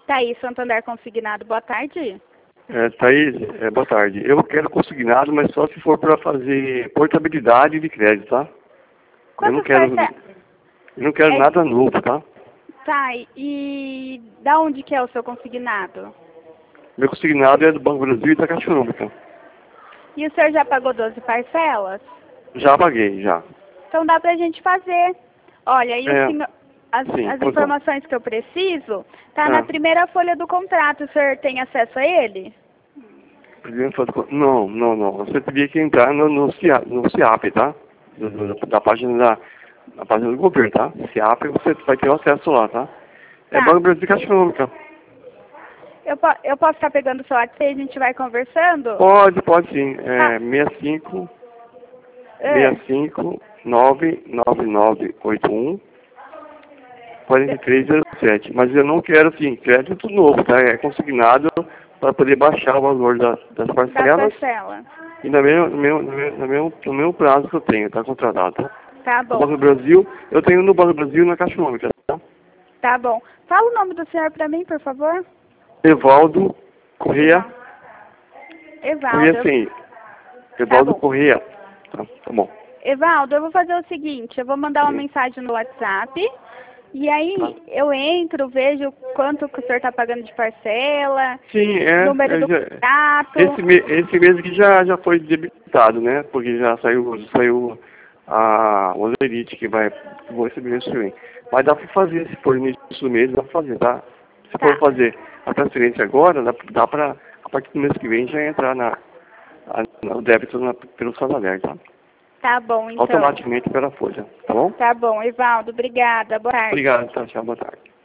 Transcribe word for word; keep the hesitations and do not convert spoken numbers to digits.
Thaís Santander Consignado, boa tarde. É, Thaís, é, boa tarde. Eu quero consignado, mas só se for para fazer portabilidade de crédito, tá? Eu não Quantas quero, parcelas? eu não quero É... nada novo, tá? Tá, e da onde que é o seu consignado? Meu consignado é do Banco Brasil e da Caixa Econômica. E o senhor já pagou doze parcelas? Já paguei, já. Então dá pra gente fazer. Olha, aí É, o senhor, as, sim, as pois não. informações que eu preciso tá na Ah, primeira folha do contrato. O senhor tem acesso a ele? primeiro fazer co- não, não, não. Você teria que entrar no, no, CIA, no CIAP, tá? Do- do- da página da, da página do governo, tá? CIAP, você vai ter o acesso lá, tá? É Tá. Banco Brasil e Caixa Econômica. Eu, po eu posso estar pegando o seu WhatsApp e a gente vai conversando? Pode, pode sim. Ah, É seis cinco é. seis cinco nove nove nove oito um quatro três zero sete. Mas eu não quero, assim, crédito novo, tá? É consignado para poder baixar o valor das, das Da parcelas parcela. e no mesmo, no, mesmo, no, mesmo, no, mesmo, no mesmo prazo que eu tenho, tá? Contratado. Tá? Tá No bom. Banco do Brasil, eu tenho no Banco do Brasil e na Caixa Econômica, tá? Tá bom. Fala o nome do senhor pra mim, por favor. Evaldo Correia. Evaldo. Correia sim. Tá Evaldo bom. Correia. Tá, tá bom. Evaldo, eu vou fazer o seguinte, eu vou mandar uma Sim. mensagem no WhatsApp, e Tá. aí eu entro, vejo quanto que o senhor está pagando de parcela, Sim, é. número é do já, contrato. esse, me- esse mês aqui já, já foi debitado, né? Porque já saiu, saiu a Olerite que vai, que vou receber isso também. Mas dá para fazer, se for no início do mês, dá para fazer, tá? Se Tá, for fazer a transferência agora, dá, dá para, a partir do mês que vem, já entrar na, a, no débito na, pelo Santander, tá? tá bom então. Automaticamente pela folha, tá bom? Tá bom, Evaldo, obrigada, boa tarde. Obrigado, tá? Tchau, boa tarde.